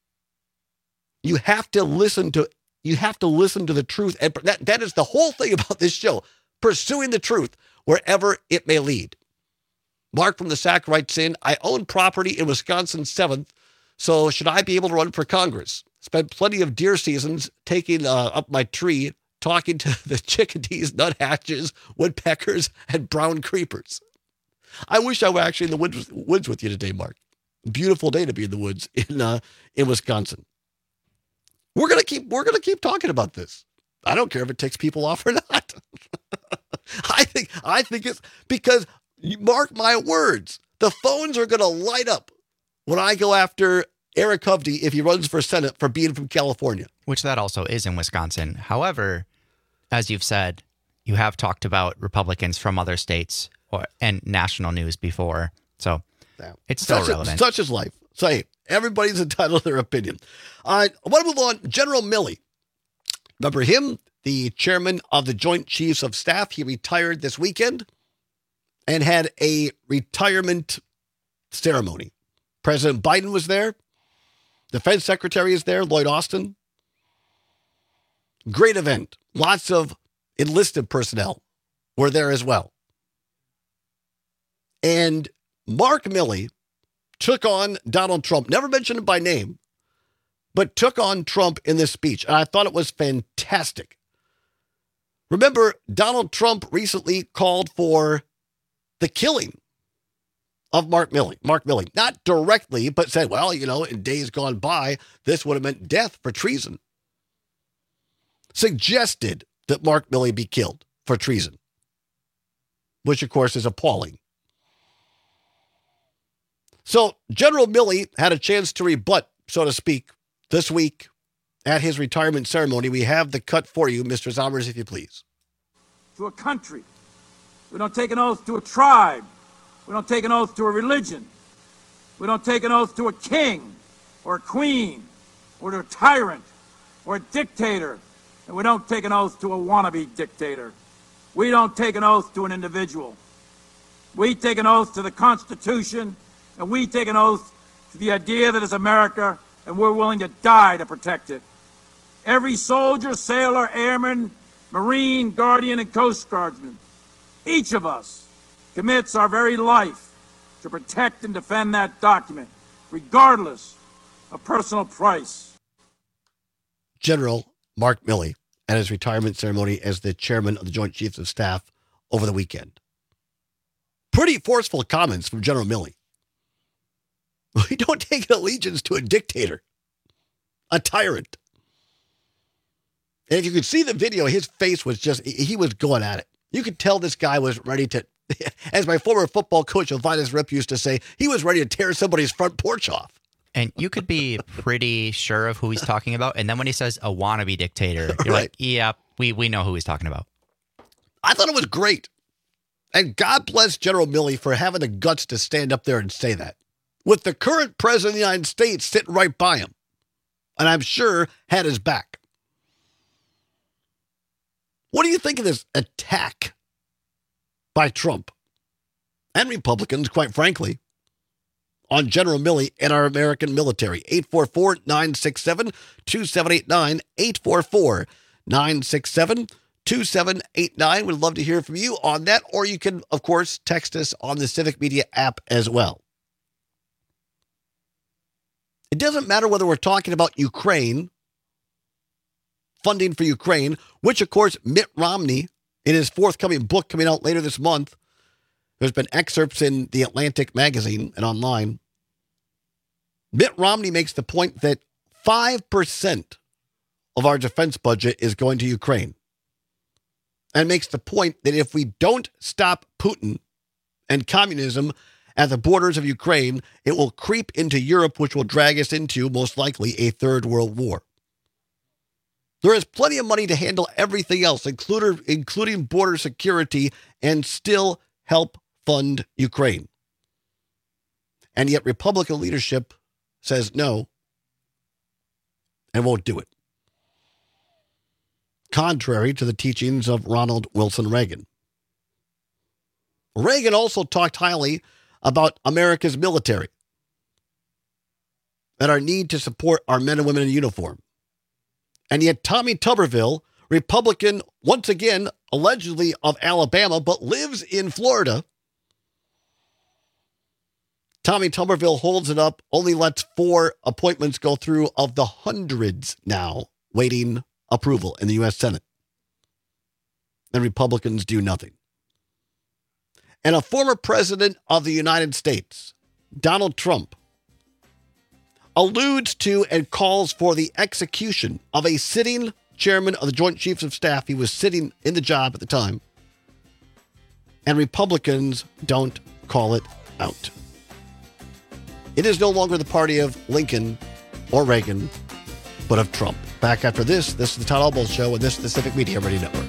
You have to listen to you have to listen to the truth. And that, that is the whole thing about this show, pursuing the truth wherever it may lead. Mark from the Sac writes in, I own property in Wisconsin seventh, so should I be able to run for Congress? Spent plenty of deer seasons taking uh, up my tree, talking to the chickadees, nuthatches, woodpeckers, and brown creepers. I wish I were actually in the woods, woods with you today, Mark. Beautiful day to be in the woods in uh, in Wisconsin. We're gonna keep we're gonna keep talking about this. I don't care if it takes people off or not. I think I think it's because, mark my words, the phones are gonna light up when I go after Eric Hovde if he runs for Senate for being from California. Which that also is in Wisconsin. However, as you've said, you have talked about Republicans from other states or, and national news before. So yeah. It's still such relevant. A, such is life. So hey, everybody's entitled to their opinion. All right, I want to move on. General Milley. Remember him, the chairman of the Joint Chiefs of Staff. He retired this weekend and had a retirement ceremony. President Biden was there. Defense Secretary is there, Lloyd Austin. Great event. Lots of enlisted personnel were there as well. And Mark Milley took on Donald Trump, never mentioned him by name, but took on Trump in this speech. And I thought it was fantastic. Remember, Donald Trump recently called for the killing of Mark Milley. Mark Milley, not directly, but said, well, you know, in days gone by, this would have meant death for treason. Suggested that Mark Milley be killed for treason, which, of course, is appalling. So General Milley had a chance to rebut, so to speak, this week at his retirement ceremony. We have the cut for you, Mister Zommers, if you please. To a country. We don't take an oath to a tribe. We don't take an oath to a religion. We don't take an oath to a king or a queen or to a tyrant or a dictator. And we don't take an oath to a wannabe dictator. We don't take an oath to an individual. We take an oath to the Constitution, and we take an oath to the idea that is America, and we're willing to die to protect it. Every soldier, sailor, airman, Marine, Guardian, and Coast Guardsmen, each of us commits our very life to protect and defend that document, regardless of personal price. General Mark Milley at his retirement ceremony as the chairman of the Joint Chiefs of Staff over the weekend. Pretty forceful comments from General Milley. We don't take an allegiance to a dictator, a tyrant. And if you could see the video, his face was just, he was going at it. You could tell this guy was ready to, as my former football coach, Elvinas Rip, used to say, he was ready to tear somebody's front porch off. And you could be pretty sure of who he's talking about. And then when he says a wannabe dictator, you're Right. like, yeah, we, we know who he's talking about. I thought it was great. And God bless General Milley for having the guts to stand up there and say that, with the current president of the United States sitting right by him. And I'm sure had his back. What do you think of this attack by Trump and Republicans, quite frankly, on General Milley and our American military? eight four four, nine six seven, two seven eight nine, eight four four, nine six seven, two seven eight nine. We'd love to hear from you on that, or you can, of course, text us on the Civic Media app as well. It doesn't matter whether we're talking about Ukraine, funding for Ukraine, which, of course, Mitt Romney, in his forthcoming book coming out later this month, there's been excerpts in The Atlantic magazine and online. Mitt Romney makes the point that five percent of our defense budget is going to Ukraine, and makes the point that if we don't stop Putin and communism at the borders of Ukraine, it will creep into Europe, which will drag us into, most likely, a third world war. There is plenty of money to handle everything else, including, including border security, and still help fund Ukraine. And yet Republican leadership says no and won't do it. Contrary to the teachings of Ronald Wilson Reagan. Reagan also talked highly about America's military and our need to support our men and women in uniform. And yet Tommy Tuberville, Republican, once again, allegedly of Alabama, but lives in Florida. Tommy Tuberville holds it up, only lets four appointments go through of the hundreds now waiting approval in the U S Senate. And Republicans do nothing. And a former president of the United States, Donald Trump, alludes to and calls for the execution of a sitting chairman of the Joint Chiefs of Staff. He was sitting in the job at the time. And Republicans don't call it out. It is no longer the party of Lincoln or Reagan, but of Trump. Back after this, this is the Todd Alboldt Show, and this is the Civic Media Radio Network.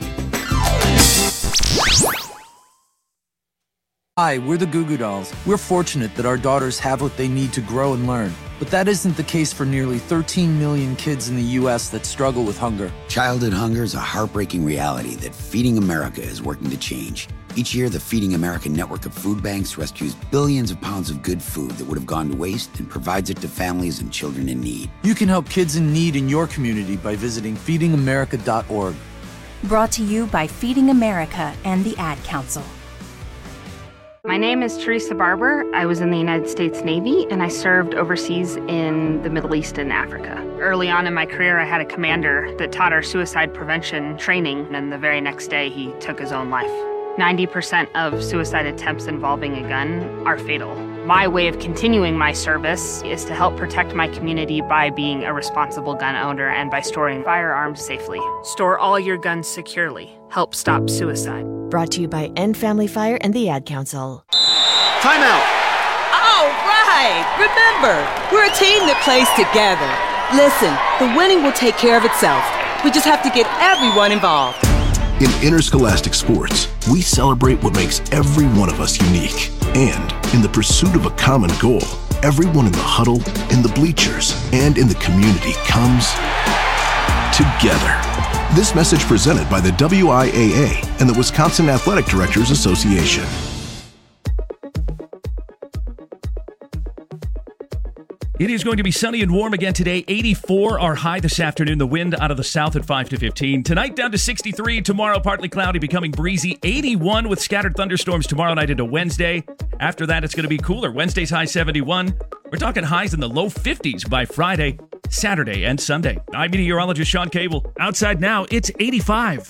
Hi, we're the Goo Goo Dolls. We're fortunate that our daughters have what they need to grow and learn. But that isn't the case for nearly thirteen million kids in the U S that struggle with hunger. Childhood hunger is a heartbreaking reality that Feeding America is working to change. Each year, the Feeding America network of food banks rescues billions of pounds of good food that would have gone to waste and provides it to families and children in need. You can help kids in need in your community by visiting feeding america dot org. Brought to you by Feeding America and the Ad Council. My name is Teresa Barber. I was in the United States Navy, and I served overseas in the Middle East and Africa. Early on in my career, I had a commander that taught our suicide prevention training, and the very next day, he took his own life. ninety percent of suicide attempts involving a gun are fatal. My way of continuing my service is to help protect my community by being a responsible gun owner and by storing firearms safely. Store all your guns securely. Help stop suicide. Brought to you by End Family Fire and the Ad Council. Time out. All right. Remember, we're a team that plays together. Listen, the winning will take care of itself. We just have to get everyone involved. In interscholastic sports, we celebrate what makes every one of us unique. And in the pursuit of a common goal, everyone in the huddle, in the bleachers, and in the community comes together. This message presented by the W I A A and the Wisconsin Athletic Directors Association. It is going to be sunny and warm again today. eighty-four our high this afternoon. The wind out of the south at five to fifteen. Tonight down to sixty-three. Tomorrow partly cloudy, becoming breezy. eighty-one with scattered thunderstorms tomorrow night into Wednesday. After that, it's going to be cooler. Wednesday's high seventy-one. We're talking highs in the low fifties by Friday, Saturday, and Sunday. I'm meteorologist Sean Cable. Outside now, it's eighty-five.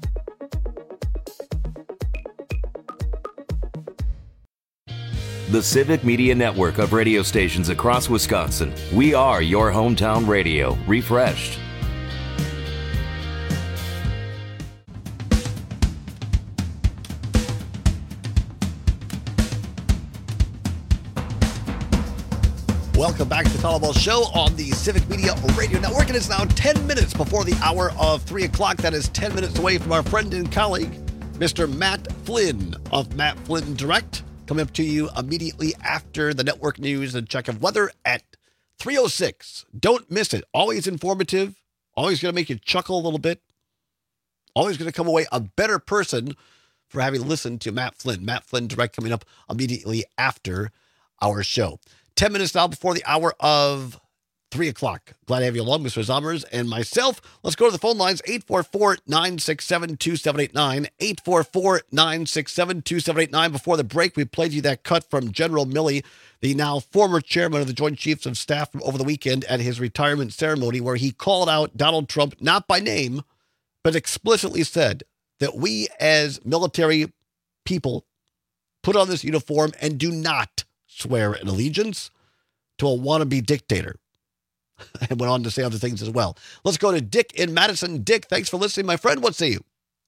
The Civic Media Network of radio stations across Wisconsin. We are your hometown radio, refreshed. Welcome back to the Call Ball Show on the Civic Media Radio Network. It is now ten minutes before the hour of three o'clock. That is ten minutes away from our friend and colleague, Mister Matt Flynn of Matt Flynn Direct. Coming up to you immediately after the network news and check of weather at three oh six. Don't miss it. Always informative. Always going to make you chuckle a little bit. Always going to come away a better person for having listened to Matt Flynn. Matt Flynn Direct coming up immediately after our show. Ten minutes now before the hour of three o'clock. Glad to have you along, Mister Zommers and myself. Let's go to the phone lines, eight four four, nine six seven, two seven eight nine, eight four four, nine six seven, two seven eight nine. Before the break, we played you that cut from General Milley, the now former chairman of the Joint Chiefs of Staff, from over the weekend at his retirement ceremony, where he called out Donald Trump, not by name, but explicitly said that we as military people put on this uniform and do not swear an allegiance to a wannabe dictator. And went on to say other things as well. Let's go to Dick in Madison. Dick, thanks for listening, my friend. What say you?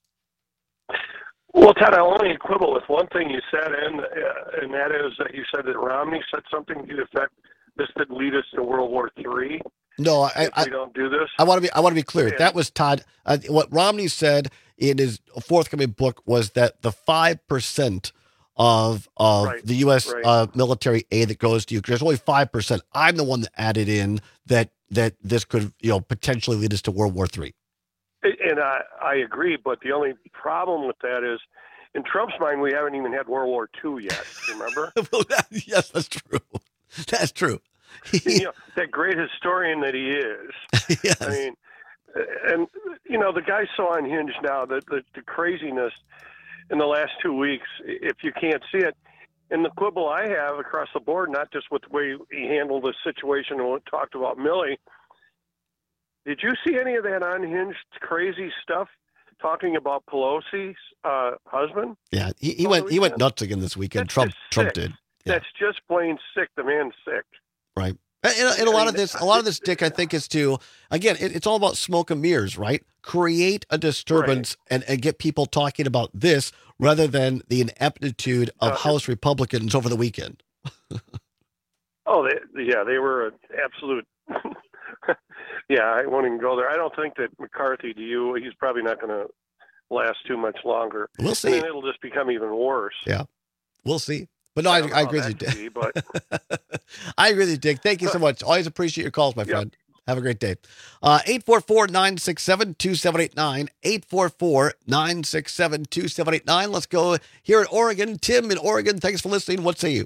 Well, Ted, I only quibble with one thing you said, and, uh, and that is that you said that Romney said something to the effect this could lead us to World War Three. No, I, if I we don't do this. I want to be. I want to be clear. Yeah. That was Todd. Uh, what Romney said in his forthcoming book was that the five percent of of right. the U S right. uh, military aid that goes to Ukraine, there's only five percent. I'm the one that added in that that this could, you know, potentially lead us to World War Three. And I, I agree, but the only problem with that is, in Trump's mind, we haven't even had World War Two yet. Remember? Well, that, yes, that's true. That's true. You know, that great historian that he is. Yes. I mean, and you know, the guy's so unhinged now that the, the craziness in the last two weeks, if you can't see it, and the quibble I have across the board, not just with the way he handled the situation and talked about Milley. Did you see any of that unhinged, crazy stuff talking about Pelosi's uh, husband? Yeah, he, he went he went nuts again this weekend. That's Trump just Trump sick. did. Yeah. That's just plain sick. The man's sick. Right. And, and a lot of this, a lot of this, Dick, I think, is to, again, it, it's all about smoke and mirrors, right? Create a disturbance right. and, and get people talking about this rather than the ineptitude of uh, House Republicans over the weekend. oh, they, yeah, they were an absolute. yeah, I won't even go there. I don't think that McCarthy, to you, he's probably not going to last too much longer. We'll see. And it'll just become even worse. Yeah, we'll see. But no, I, I, I agree with you, Dick. Be, but... I agree with you, Dick. Thank you so much. Always appreciate your calls, my yep. friend. Have a great day. Uh, eight four four, nine six seven, two seven eight nine, eight four four, nine six seven, two seven eight nine. Let's go here in Oregon. Tim in Oregon, thanks for listening. What say you?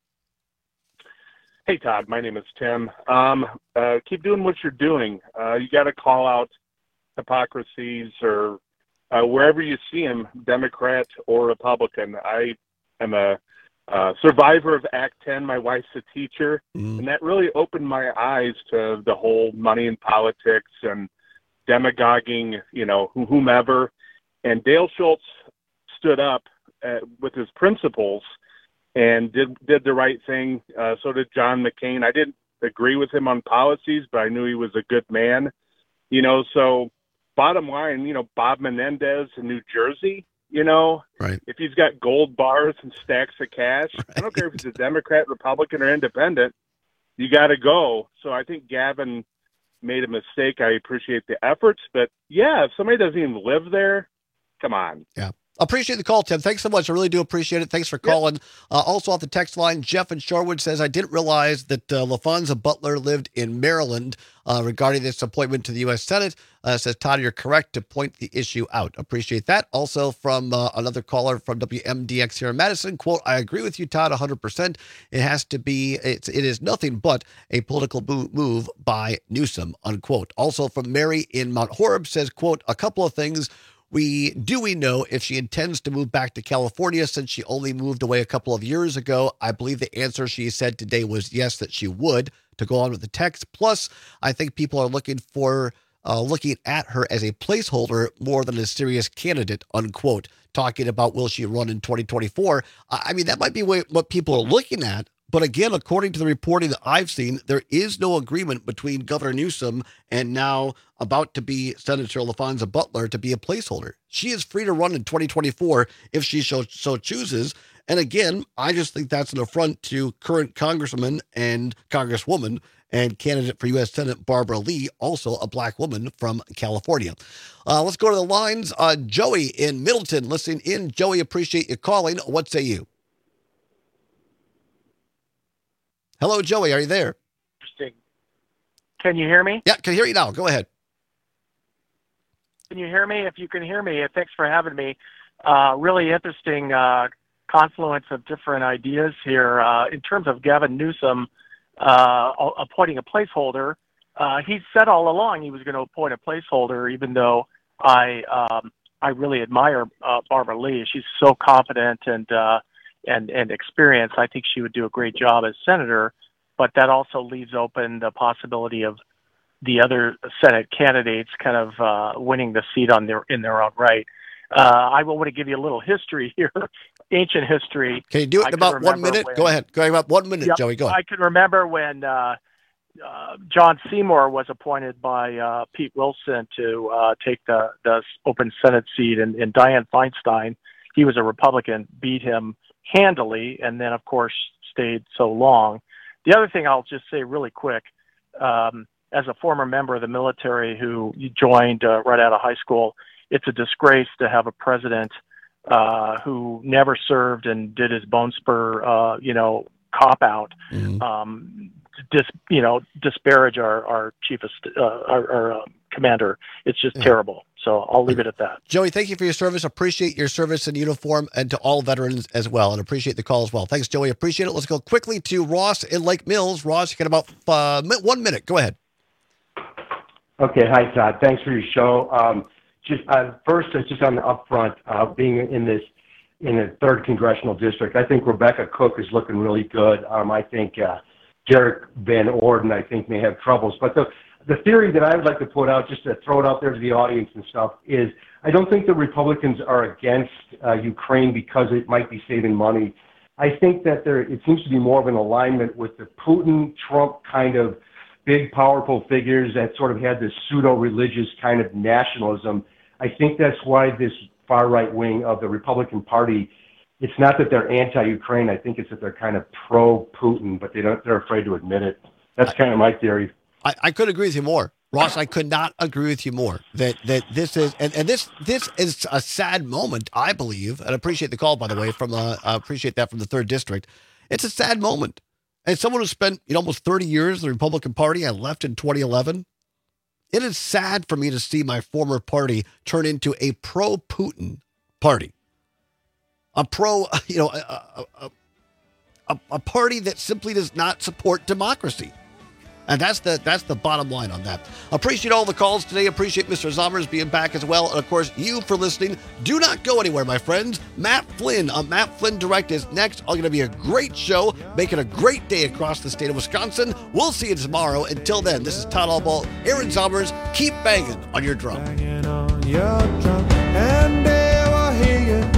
Hey, Todd. My name is Tim. Um, uh, keep doing what you're doing. Uh, you got to call out hypocrisies or uh, wherever you see them, Democrat or Republican. I am a Uh, survivor of Act ten. My wife's a teacher, mm. and that really opened my eyes to the whole money in politics and demagoguing, you know, whomever. And Dale Schultz stood up uh, with his principles and did did the right thing. Uh, so did John McCain. I didn't agree with him on policies, but I knew he was a good man. You know, so bottom line, you know, Bob Menendez in New Jersey, you know, right. if he's got gold bars and stacks of cash, right. I don't care if he's a Democrat, Republican, or independent, you got to go. So I think Gavin made a mistake. I appreciate the efforts, but yeah, if somebody doesn't even live there, come on. Yeah. Appreciate the call, Tim. Thanks so much. I really do appreciate it. Thanks for calling. Yep. Uh, also off the text line, Jeff in Shorewood says, I didn't realize that uh, LaFonza Butler lived in Maryland uh, regarding this appointment to the U S Senate. Uh, says, Todd, you're correct to point the issue out. Appreciate that. Also from uh, another caller from W M D X here in Madison, quote, I agree with you, Todd, one hundred percent. It has to be, it's, it is nothing but a political move by Newsom, unquote. Also from Mary in Mount Horeb says, quote, a couple of things. We do we know if she intends to move back to California since she only moved away a couple of years ago? I believe the answer she said today was yes, that she would, to go on with the text. Plus, I think people are looking for uh, looking at her as a placeholder more than a serious candidate, unquote, talking about will she run in twenty twenty-four. I mean, that might be what people are looking at. But again, according to the reporting that I've seen, there is no agreement between Governor Newsom and now about to be Senator LaFonza Butler to be a placeholder. She is free to run in twenty twenty-four if she so, so chooses. And again, I just think that's an affront to current Congressman and Congresswoman and candidate for U S Senate Barbara Lee, also a black woman from California. Uh, let's go to the lines. Uh, Joey in Middleton, listening in. Joey, appreciate you calling. What say you? Hello, Joey. Are you there? Interesting. Can you hear me? Yeah, can hear you now. Go ahead. Can you hear me? If you can hear me, thanks for having me. Uh, really interesting uh, confluence of different ideas here. Uh, in terms of Gavin Newsom uh, appointing a placeholder, uh, he said all along he was going to appoint a placeholder, even though I um, I really admire uh, Barbara Lee. She's so competent and uh, and and experienced. I think she would do a great job as senator, but that also leaves open the possibility of the other Senate candidates kind of uh, winning the seat on their in their own right. Uh, I want to give you a little history here, ancient history. Can you do it in about one minute? When, Go ahead. Go ahead. About one minute, yep, Joey. Go ahead. I can remember when uh, uh, John Seymour was appointed by uh, Pete Wilson to uh, take the, the open Senate seat, and, and Dianne Feinstein, he was a Republican, beat him handily, and then, of course, stayed so long. The other thing I'll just say really quick, um, as a former member of the military who joined uh, right out of high school, it's a disgrace to have a president uh, who never served and did his bone spur, uh, you know, cop out, mm-hmm. um, dis, you know, disparage our, our chief, of st- uh, our, our uh, commander. It's just yeah. terrible. So I'll leave it at that. Joey, thank you for your service. Appreciate your service in uniform, and to all veterans as well, and appreciate the call as well. Thanks, Joey. Appreciate it. Let's go quickly to Ross in Lake Mills. Ross, you got about uh, one minute. Go ahead. Okay. Hi, Todd. Thanks for your show. Um, just uh, first, uh, just on the upfront, uh, being in this in the third congressional district, I think Rebecca Cook is looking really good. Um, I think uh, Derek Van Orden, I think, may have troubles. But the the theory that I would like to put out, just to throw it out there to the audience and stuff, is I don't think the Republicans are against uh, Ukraine because it might be saving money. I think that there it seems to be more of an alignment with the Putin-Trump kind of big, powerful figures that sort of had this pseudo-religious kind of nationalism. I think that's why this far-right wing of the Republican Party, it's not that they're anti-Ukraine. I think it's that they're kind of pro-Putin, but they don't, they're afraid to admit it. That's kind of my theory. I, I couldn't agree with you more. Ross, I could not agree with you more. That that this is, and, and this this is a sad moment, I believe, and I appreciate the call, by the way, from uh, I appreciate that from the third district. It's a sad moment. And someone who spent you know, almost thirty years in the Republican Party, I left in twenty eleven. It is sad for me to see my former party turn into a pro-Putin party. A pro, you know, a, a, a, a party that simply does not support democracy. And that's the that's the bottom line on that. Appreciate all the calls today. Appreciate Mister Zommers being back as well. And, of course, you for listening. Do not go anywhere, my friends. Matt Flynn on Matt Flynn Direct is next. Going to be a great show, making a great day across the state of Wisconsin. We'll see you tomorrow. Until then, this is Todd Allball, Aaron Zommers. Keep banging on your drum. Banging on your drum, and they will hear you.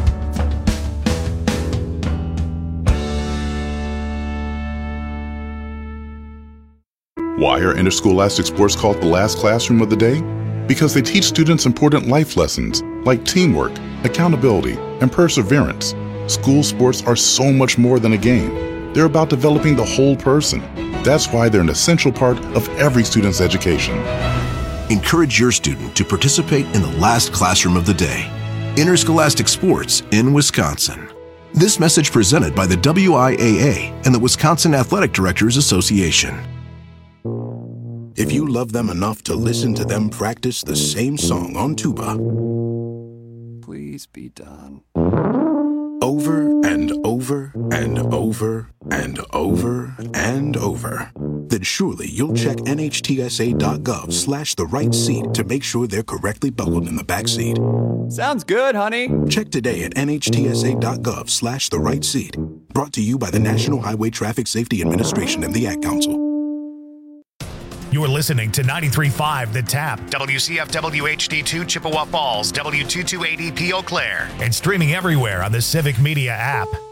Why are Interscholastic Sports called the last classroom of the day? Because they teach students important life lessons like teamwork, accountability, and perseverance. School sports are so much more than a game. They're about developing the whole person. That's why they're an essential part of every student's education. Encourage your student to participate in the last classroom of the day. interscholastic sports in Wisconsin. This message presented by the W I A A and the Wisconsin Athletic Directors Association. If you love them enough to listen to them practice the same song on tuba, please be done. Over and over and over and over and over, then surely you'll check N H T S A dot gov slash the right seat to make sure they're correctly buckled in the back seat. Sounds good, honey. Check today at N H T S A dot gov slash the right seat. Brought to you by the National Highway Traffic Safety Administration and the Ad Council. You're listening to ninety-three point five The Tap, W C F W H D two Chippewa Falls, W two two eight E P Eau Claire, and streaming everywhere on the Civic Media app.